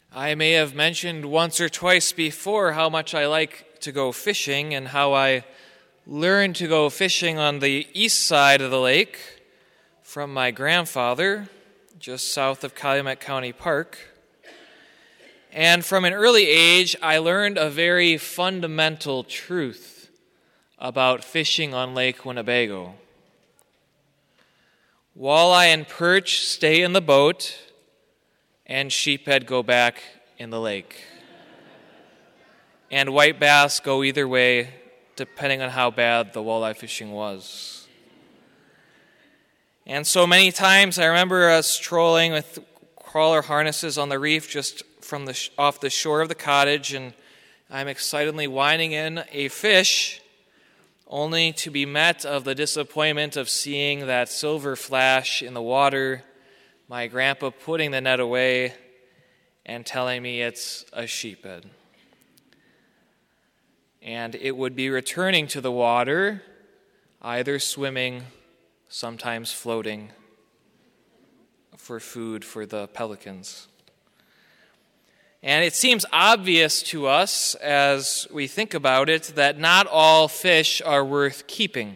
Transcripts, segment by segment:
I may have mentioned once or twice before how much I like to go fishing and how I learned to go fishing on the east side of the lake from my grandfather, just south of Calumet County Park. And from an early age, I learned a very fundamental truth about fishing on Lake Winnebago. Walleye and perch stay in the boat, and sheephead go back in the lake. And white bass go either way, depending on how bad the walleye fishing was. And so many times I remember us trolling with crawler harnesses on the reef just from off the shore of the cottage, and I'm excitedly whining in a fish, only to be met of the disappointment of seeing that silver flash in the water, my grandpa putting the net away and telling me it's a sheephead. And it would be returning to the water, either swimming, sometimes floating, for food for the pelicans. And it seems obvious to us as we think about it that not all fish are worth keeping.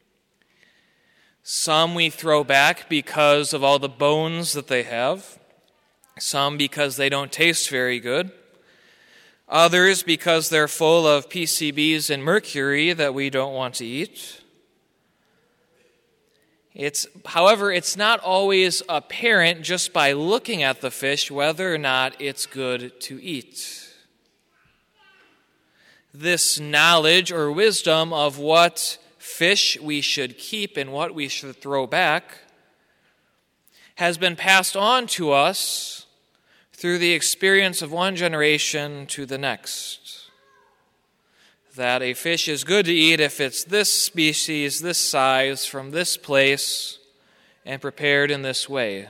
Some we throw back because of all the bones that they have. Some because they don't taste very good. Others because they're full of PCBs and mercury that we don't want to eat. However, it's not always apparent just by looking at the fish whether or not it's good to eat. This knowledge or wisdom of what fish we should keep and what we should throw back has been passed on to us through the experience of one generation to the next. That a fish is good to eat if it's this species, this size, from this place, and prepared in this way.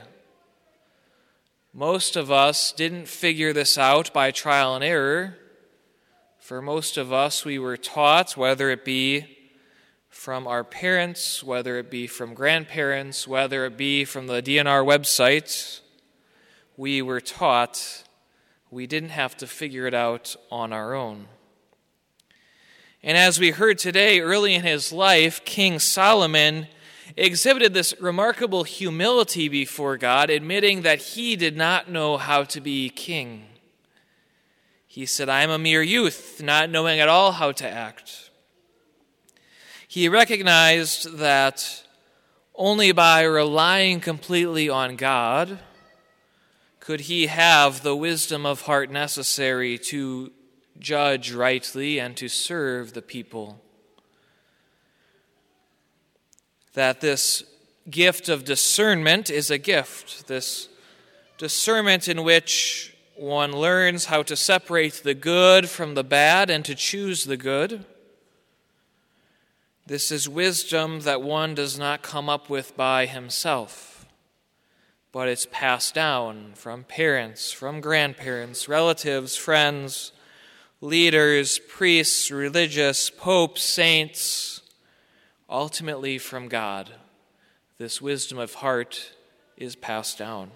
Most of us didn't figure this out by trial and error. For most of us, we were taught, whether it be from our parents, whether it be from grandparents, whether it be from the DNR website, we were taught we didn't have to figure it out on our own. And as we heard today, early in his life, King Solomon exhibited this remarkable humility before God, admitting that he did not know how to be king. He said, "I am a mere youth, not knowing at all how to act." He recognized that only by relying completely on God could he have the wisdom of heart necessary to judge rightly and to serve the people. That this gift of discernment is a gift, this discernment in which one learns how to separate the good from the bad and to choose the good. This is wisdom that one does not come up with by himself, but it's passed down from parents, from grandparents, relatives, friends, leaders, priests, religious, popes, saints, ultimately from God. This wisdom of heart is passed down.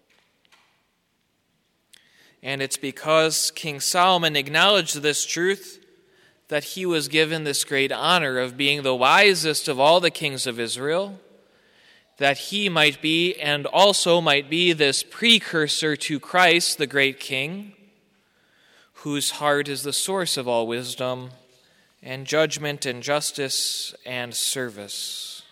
And it's because King Solomon acknowledged this truth that he was given this great honor of being the wisest of all the kings of Israel, that he might be and also might be this precursor to Christ, the great King, whose heart is the source of all wisdom and judgment and justice and service.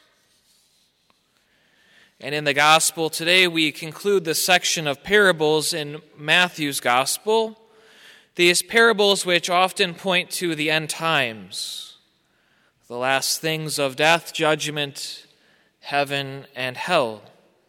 And in the gospel today, we conclude the section of parables in Matthew's gospel, these parables which often point to the end times, the last things of death, judgment, heaven, and hell.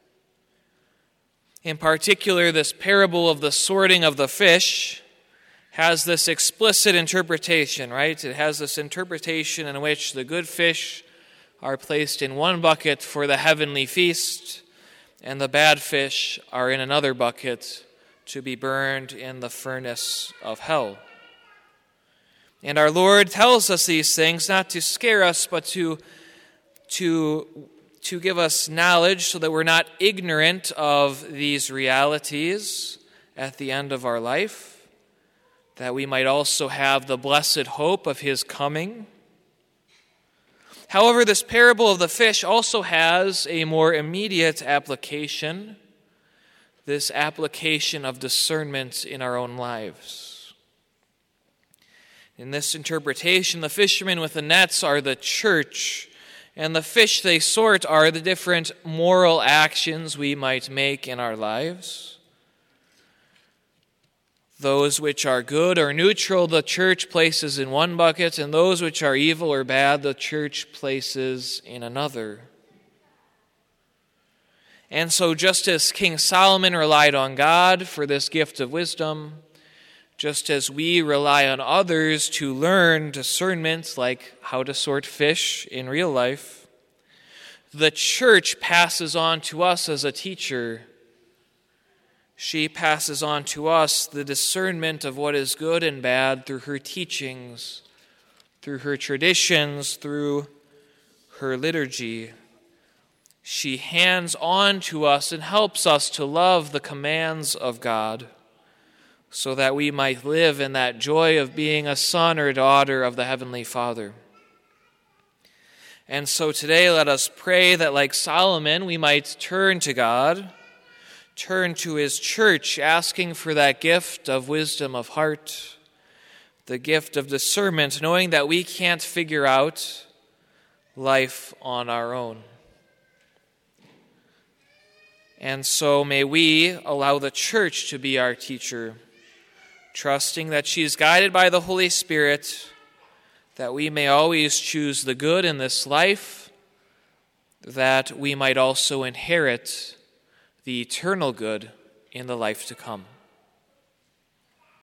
In particular, this parable of the sorting of the fish has this explicit interpretation, right? It has this interpretation in which the good fish are placed in one bucket for the heavenly feast, and the bad fish are in another bucket to be burned in the furnace of hell. And our Lord tells us these things not to scare us, but to give us knowledge so that we're not ignorant of these realities at the end of our life, that we might also have the blessed hope of his coming. However, this parable of the fish also has a more immediate application, this application of discernment in our own lives. In this interpretation, the fishermen with the nets are the church, and the fish they sort are the different moral actions we might make in our lives. Those which are good or neutral, the church places in one bucket, and those which are evil or bad, the church places in another. And so just as King Solomon relied on God for this gift of wisdom, just as we rely on others to learn discernment, like how to sort fish in real life, the church passes on to us as a teacher. She passes on to us the discernment of what is good and bad through her teachings, through her traditions, through her liturgy. She hands on to us and helps us to love the commands of God, so that we might live in that joy of being a son or daughter of the Heavenly Father. And so today let us pray that, like Solomon, we might turn to God, turn to his church, asking for that gift of wisdom of heart, the gift of discernment, knowing that we can't figure out life on our own. And so may we allow the church to be our teacher, trusting that she is guided by the Holy Spirit, that we may always choose the good in this life, that we might also inherit the eternal good in the life to come.